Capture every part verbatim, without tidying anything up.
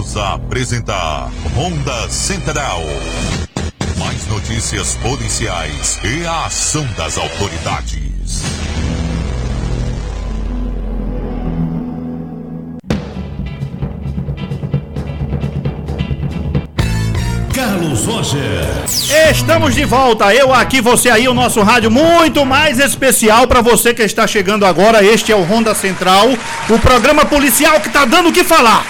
Voltamos a apresentar Ronda Central. Mais notícias policiais e a ação das autoridades. Carlos Roger. Estamos de volta, eu aqui, você aí, o nosso rádio muito mais especial para você que está chegando agora. Este é o Ronda Central, o programa policial que tá dando o que falar.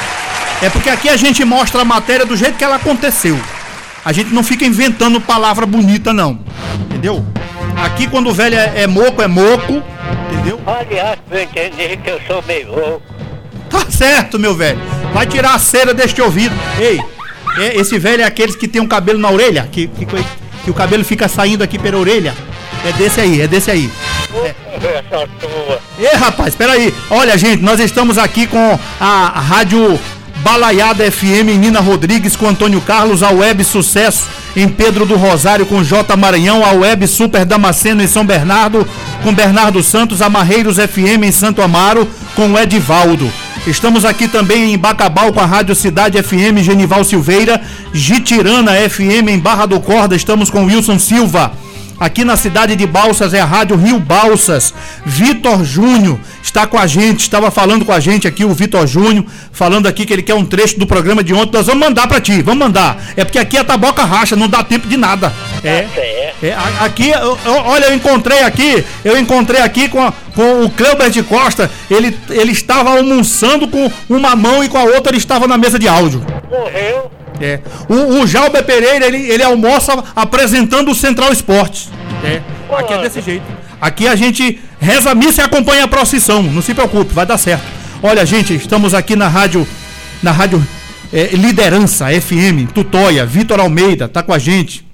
É porque aqui a gente mostra a matéria do jeito que ela aconteceu. A gente não fica inventando palavra bonita, não. Entendeu? Aqui quando o velho é, é moco, é moco. Entendeu? Aliás, eu entendi que eu sou meio louco. Tá certo, meu velho. Vai tirar a cera deste ouvido. Ei, é, esse velho é aqueles que tem um cabelo na orelha, que, que, que o cabelo fica saindo aqui pela orelha. É desse aí, é desse aí. É. Essa tua. Ei, rapaz, peraí. Olha, gente, nós estamos aqui com a, a rádio Balaiada F M em Nina Rodrigues com Antônio Carlos, a Web Sucesso em Pedro do Rosário com J Maranhão, a Web Super Damasceno em São Bernardo com Bernardo Santos, a Marreiros F M em Santo Amaro com o Edivaldo. Estamos aqui também em Bacabal com a Rádio Cidade F M Genival Silveira, Jitirana F M em Barra do Corda, estamos com Wilson Silva. Aqui na cidade de Balsas é a Rádio Rio Balsas. Vitor Júnior está com a gente, estava falando com a gente aqui, o Vitor Júnior, falando aqui que ele quer um trecho do programa de ontem. Nós vamos mandar pra ti, vamos mandar. É porque aqui a taboca racha, não dá tempo de nada. É, é aqui, eu, eu, olha, eu encontrei aqui, eu encontrei aqui com, a, com o Cleuber de Costa, ele, ele estava almoçando com uma mão e com a outra ele estava na mesa de áudio. Morreu? É. O, o Jalber Pereira, ele, ele almoça apresentando o Central Esportes. É. Aqui é desse jeito. Aqui a gente reza a missa e acompanha a procissão. Não se preocupe, vai dar certo. Olha, gente, estamos aqui na rádio, na rádio é, Liderança F M, Tutóia, Vitor Almeida, tá com a gente.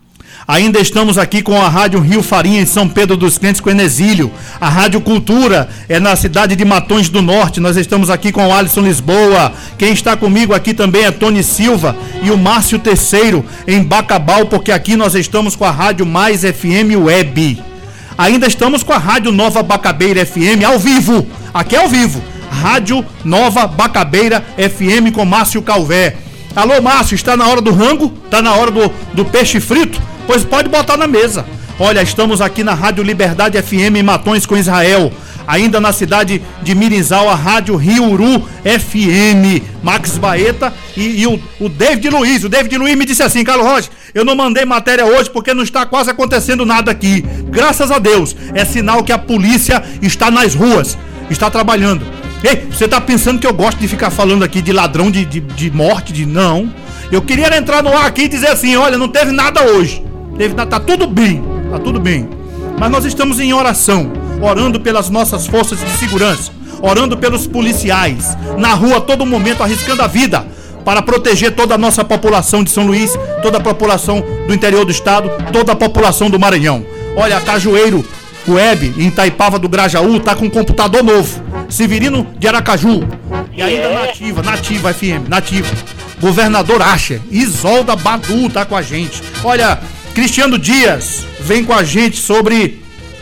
Ainda estamos aqui com a Rádio Rio Farinha em São Pedro dos Crentes com Enesílio. A Rádio Cultura é na cidade de Matões do Norte. Nós estamos aqui com o Alisson Lisboa. Quem está comigo aqui também é Tony Silva e o Márcio Terceiro em Bacabal, porque aqui nós estamos com a Rádio Mais F M Web. Ainda estamos com a Rádio Nova Bacabeira F M ao vivo. Aqui é ao vivo. Rádio Nova Bacabeira F M com Márcio Calvé. Alô, Márcio, está na hora do rango? Está na hora do, do peixe frito? Pois pode botar na mesa. Olha, estamos aqui na Rádio Liberdade F M em Matões com Israel. Ainda na cidade de Mirizal, a Rádio Riuru F M. Max Baeta e, e o, o David Luiz. O David Luiz me disse assim: Carlos Rocha, eu não mandei matéria hoje porque não está quase acontecendo nada aqui. Graças a Deus, é sinal que a polícia está nas ruas, está trabalhando. Ei, você está pensando que eu gosto de ficar falando aqui de ladrão, de, de, de morte, de não. Eu queria entrar no ar aqui e dizer assim: olha, não teve nada hoje. Teve, tá tudo bem, tá tudo bem. Mas nós estamos em oração, orando pelas nossas forças de segurança, orando pelos policiais, na rua a todo momento, arriscando a vida para proteger toda a nossa população de São Luís, toda a população do interior do estado, toda a população do Maranhão. Olha, a Cajueiro Web, em Itaipava do Grajaú, tá com um computador novo. Severino de Aracaju. E ainda Nativa, Nativa F M, Nativa. Governador Asher, Isolda Badu tá com a gente. Olha, Cristiano Dias vem com a gente sobre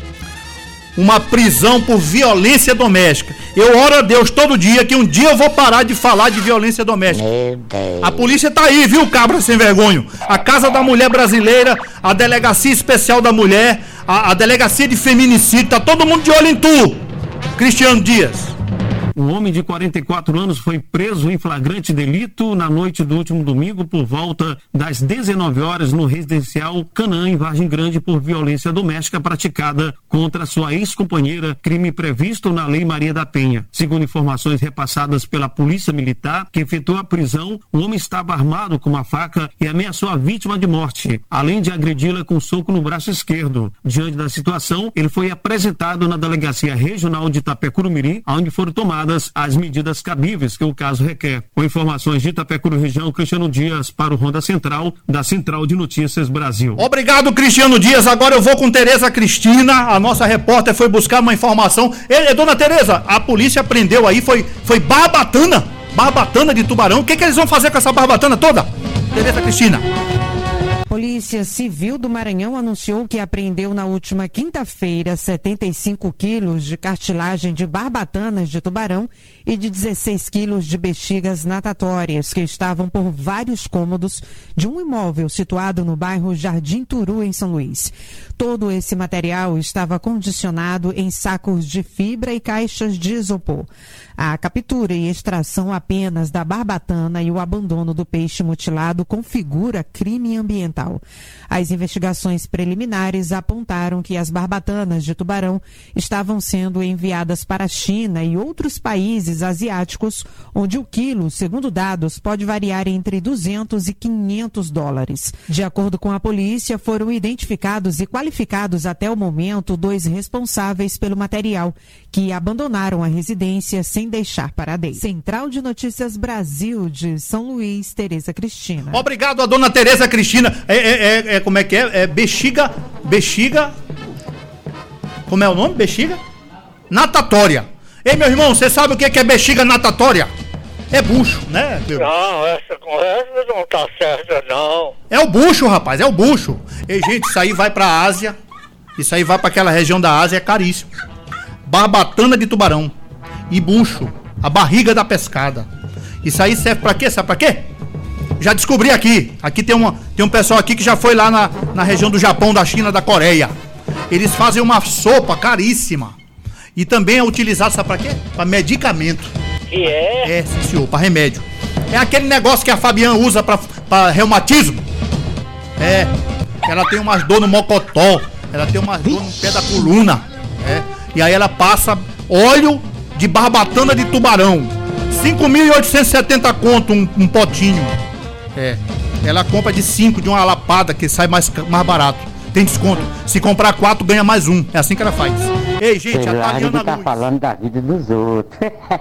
uma prisão por violência doméstica. Eu oro a Deus todo dia que um dia eu vou parar de falar de violência doméstica. A polícia tá aí, viu, cabra sem vergonha? A Casa da Mulher Brasileira, a Delegacia Especial da Mulher, a, a Delegacia de Feminicídio, tá todo mundo de olho em tu, Cristiano Dias. Um homem de quarenta e quatro anos foi preso em flagrante delito na noite do último domingo por volta das dezenove horas no residencial Canaã, em Vargem Grande, por violência doméstica praticada contra sua ex-companheira, crime previsto na Lei Maria da Penha. Segundo informações repassadas pela Polícia Militar, que efetuou a prisão, o homem estava armado com uma faca e ameaçou a vítima de morte, além de agredi-la com um soco no braço esquerdo. Diante da situação, ele foi apresentado na Delegacia Regional de Itapecuru-Mirim, onde foram tomadas as medidas cabíveis que o caso requer. Com informações de Itapecuru Região, Cristiano Dias para o Ronda Central, da Central de Notícias Brasil. Obrigado, Cristiano Dias. Agora eu vou com Tereza Cristina, a nossa repórter foi buscar uma informação. Ei, dona Tereza, a polícia prendeu aí, foi, foi barbatana, barbatana de tubarão. O que, que eles vão fazer com essa barbatana toda? Tereza Cristina. Polícia Civil do Maranhão anunciou que apreendeu na última quinta-feira setenta e cinco quilos de cartilagem de barbatanas de tubarão e de dezesseis quilos de bexigas natatórias que estavam por vários cômodos de um imóvel situado no bairro Jardim Turu, em São Luís. Todo esse material estava condicionado em sacos de fibra e caixas de isopor. A captura e extração apenas da barbatana e o abandono do peixe mutilado configura crime ambiental. As investigações preliminares apontaram que as barbatanas de tubarão estavam sendo enviadas para a China e outros países asiáticos, onde o quilo, segundo dados, pode variar entre duzentos e quinhentos dólares. De acordo com a polícia, foram identificados e qualificados até o momento dois responsáveis pelo material, que abandonaram a residência sem deixar paradeiro. Central de Notícias Brasil de São Luís, Tereza Cristina. Obrigado a dona Tereza Cristina. É, é, é, é, como é que é? É bexiga, bexiga, como é o nome? Bexiga? Natatória. Ei, meu irmão, você sabe o que é bexiga natatória? É bucho, né? Não, essa conversa não tá certa, não. É o bucho, rapaz, é o bucho. Ei, gente, isso aí vai pra Ásia. Isso aí vai pra aquela região da Ásia, é caríssimo. Barbatana de tubarão e bucho, a barriga da pescada. Isso aí serve pra quê? Sabe pra quê? Já descobri aqui. Aqui tem, uma, tem um pessoal aqui que já foi lá na, na região do Japão, da China, da Coreia. Eles fazem uma sopa caríssima. E também é utilizado, sabe pra quê? Pra medicamento. Que é? É, sim, senhor, pra remédio. É aquele negócio que a Fabiana usa pra, pra reumatismo. É. Ela tem umas dor no mocotó. Ela tem umas dor no pé da coluna. É. E aí ela passa óleo de barbatana de tubarão. cinco mil e oitocentos e setenta conto um, um potinho. É. Ela compra de cinco de uma lapada que sai mais, mais barato. Tem desconto. Se comprar quatro, ganha mais um. É assim que ela faz. Ei, gente, a Taliana tá Luz. falando da vida dos outros.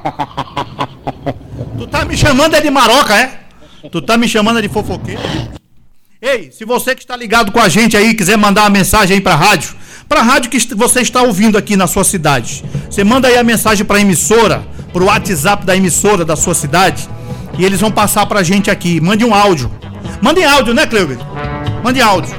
Tu tá me chamando é de maroca, é? Tu tá me chamando é de fofoqueiro? Ei, se você que está ligado com a gente aí, quiser mandar uma mensagem aí pra rádio, pra rádio que você está ouvindo aqui na sua cidade, você manda aí a mensagem pra emissora, pro WhatsApp da emissora da sua cidade, e eles vão passar pra gente aqui. Mande um áudio. Mande áudio, né, Cleuber? Mande áudio.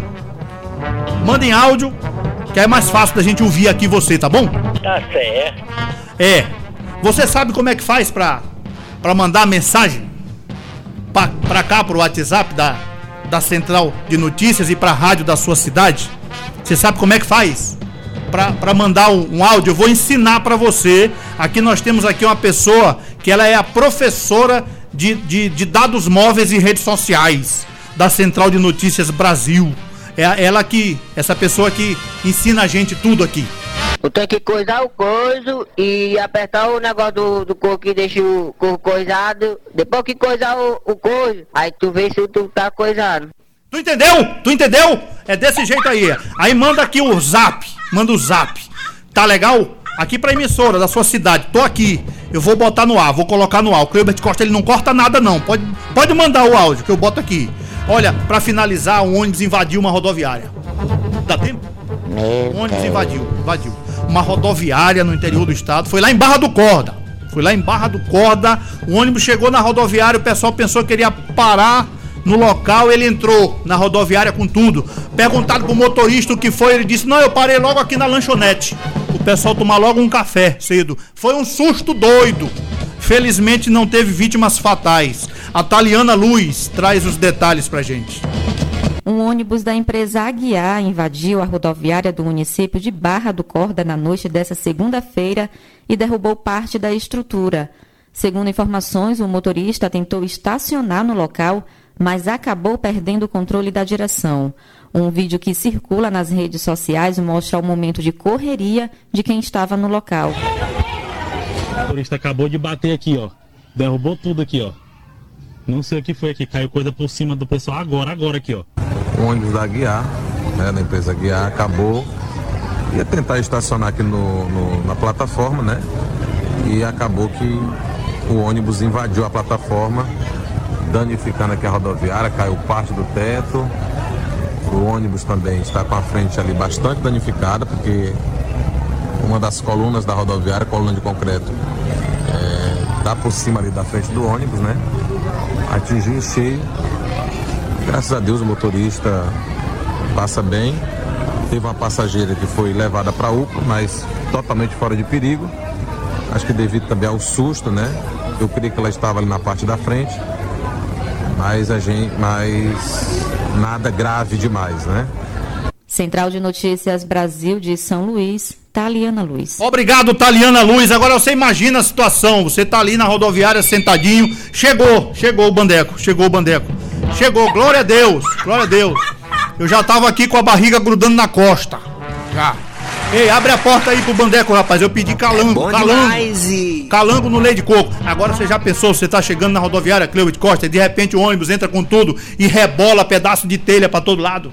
Mande áudio, que é mais fácil da gente ouvir aqui você, tá bom? Tá certo. É. Você sabe como é que faz pra, pra mandar mensagem pra, pra cá, pro WhatsApp da, da Central de Notícias e pra rádio da sua cidade? Você sabe como é que faz? Pra, pra mandar um, um áudio, eu vou ensinar pra você. Aqui nós temos aqui uma pessoa que ela é a professora de, de, de dados móveis e redes sociais da Central de Notícias Brasil. É ela que, essa pessoa que ensina a gente tudo aqui. Tu tem que coisar o coiso e apertar o negócio do, do coco que deixa o coco coisado. Depois que coisar o, o coiso, aí tu vê se tu tá coisado. Tu entendeu? Tu entendeu? É desse jeito aí. Aí manda aqui o zap. Manda o zap. Tá legal? Aqui pra emissora da sua cidade. Tô aqui. Eu vou botar no ar, vou colocar no ar. O Cleubert Costa, ele não corta nada não. Pode, pode mandar o áudio que eu boto aqui. Olha, pra finalizar, um ônibus invadiu uma rodoviária. Dá tempo? Um ônibus invadiu, invadiu. Uma rodoviária no interior do estado. Foi lá em Barra do Corda. Foi lá em Barra do Corda. O ônibus chegou na rodoviária, o pessoal pensou que iria parar no local. Ele entrou na rodoviária com tudo. Perguntado pro motorista o que foi, ele disse, não, eu parei logo aqui na lanchonete. O pessoal tomar logo um café cedo. Foi um susto doido. Felizmente não teve vítimas fatais. A Taliana Luz traz os detalhes pra gente. Um ônibus da empresa Aguiar invadiu a rodoviária do município de Barra do Corda na noite dessa segunda-feira e derrubou parte da estrutura. Segundo informações, o motorista tentou estacionar no local, mas acabou perdendo o controle da direção. Um vídeo que circula nas redes sociais mostra o momento de correria de quem estava no local. O motorista acabou de bater aqui, ó. Derrubou tudo aqui, ó. Não sei o que foi aqui, caiu coisa por cima do pessoal agora, agora aqui, ó. O ônibus da Aguiar, né, da empresa Aguiar, acabou. Ia tentar estacionar aqui no, no, na plataforma, né? E acabou que o ônibus invadiu a plataforma, danificando aqui a rodoviária, caiu parte do teto. O ônibus também está com a frente ali bastante danificada, porque uma das colunas da rodoviária, coluna de concreto, é, dá por cima ali da frente do ônibus, né? Atingiu em cheio Graças a Deus o motorista passa bem. Teve uma passageira que foi levada para a U P A, mas totalmente fora de perigo. Acho que devido também ao susto, né? Eu creio que ela estava ali na parte da frente. Mas a gente, mas nada grave demais, né? Central de Notícias Brasil de São Luís, Taliana Luz. Obrigado, Taliana Luz. Agora você imagina a situação. Você tá ali na rodoviária sentadinho. Chegou, chegou o Bandeco, chegou o Bandeco. Chegou, glória a Deus, glória a Deus. Eu já tava aqui com a barriga grudando na costa. Já. Ei, abre a porta aí pro Bandeco, rapaz. Eu pedi calango, é calango. Demais, e... Calango no leite de coco. Agora você já pensou, você tá chegando na rodoviária Cleude Costa e de repente o ônibus entra com tudo e rebola pedaço de telha pra todo lado.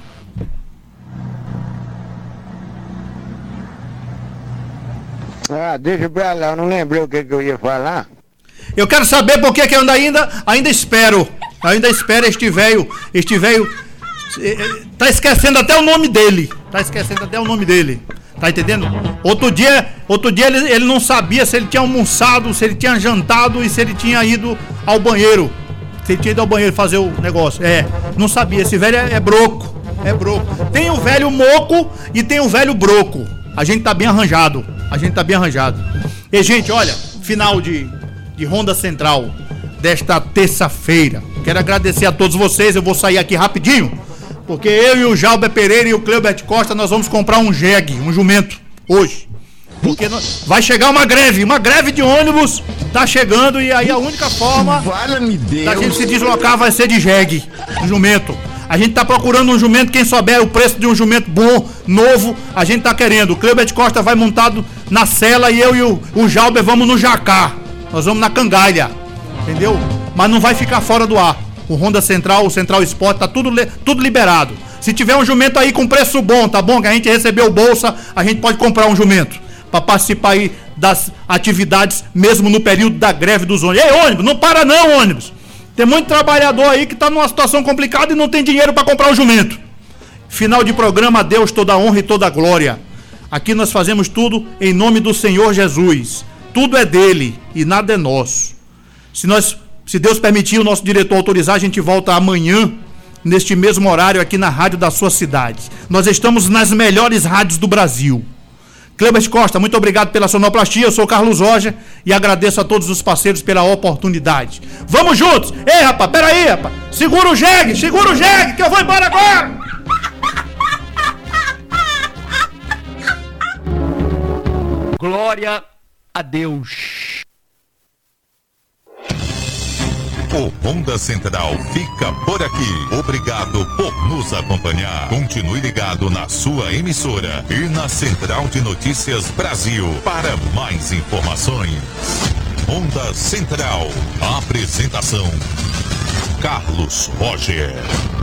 Ah, deixa pra lá, eu não lembrei o que, que eu ia falar. Eu quero saber por que que eu ainda, ainda espero. Ainda espero este velho, este velho, tá esquecendo até o nome dele. Tá esquecendo até o nome dele. Tá entendendo? Outro dia, outro dia ele, ele não sabia se ele tinha almoçado, se ele tinha jantado e se ele tinha ido ao banheiro. Se ele tinha ido ao banheiro fazer o negócio. É, não sabia. Esse velho é, é broco. É broco. Tem o velho moco e tem o velho broco. A gente tá bem arranjado. A gente tá bem arranjado. E, gente, olha, final de, de Ronda Central desta terça-feira. Quero agradecer a todos vocês. Eu vou sair aqui rapidinho, porque eu e o Jalber Pereira e o Cleubert Costa, nós vamos comprar um jegue, um jumento, hoje. Porque nós, vai chegar uma greve, uma greve de ônibus tá chegando e aí a única forma da gente se deslocar vai ser de jegue, um jumento. A gente tá procurando um jumento, quem souber o preço de um jumento bom, novo, a gente tá querendo. O Cleubert Costa vai montado na cela e eu e o, o Jalber vamos no jacá. Nós vamos na cangalha, entendeu? Mas não vai ficar fora do ar. O Ronda Central, o Central Esporte, tá tudo, tudo liberado. Se tiver um jumento aí com preço bom, tá bom? Que a gente recebeu bolsa, a gente pode comprar um jumento para participar aí das atividades, mesmo no período da greve dos ônibus. Ei, ônibus, não para não, ônibus. Tem muito trabalhador aí que tá numa situação complicada e não tem dinheiro para comprar um jumento. Final de programa, a Deus toda a honra e toda a glória. Aqui nós fazemos tudo em nome do Senhor Jesus. Tudo é dele e nada é nosso. Se nós, se Deus permitir, o nosso diretor autorizar, a gente volta amanhã, neste mesmo horário, aqui na rádio da sua cidade. Nós estamos nas melhores rádios do Brasil. Cleubert Costa, muito obrigado pela sonoplastia. Eu sou Carlos Roger e agradeço a todos os parceiros pela oportunidade. Vamos juntos! Ei, rapaz, peraí, rapaz. Segura o jegue, segura o jegue, que eu vou embora agora! Glória a Deus. O Ronda Central fica por aqui. Obrigado por nos acompanhar. Continue ligado na sua emissora e na Central de Notícias Brasil para mais informações. Ronda Central. Apresentação: Carlos Roger.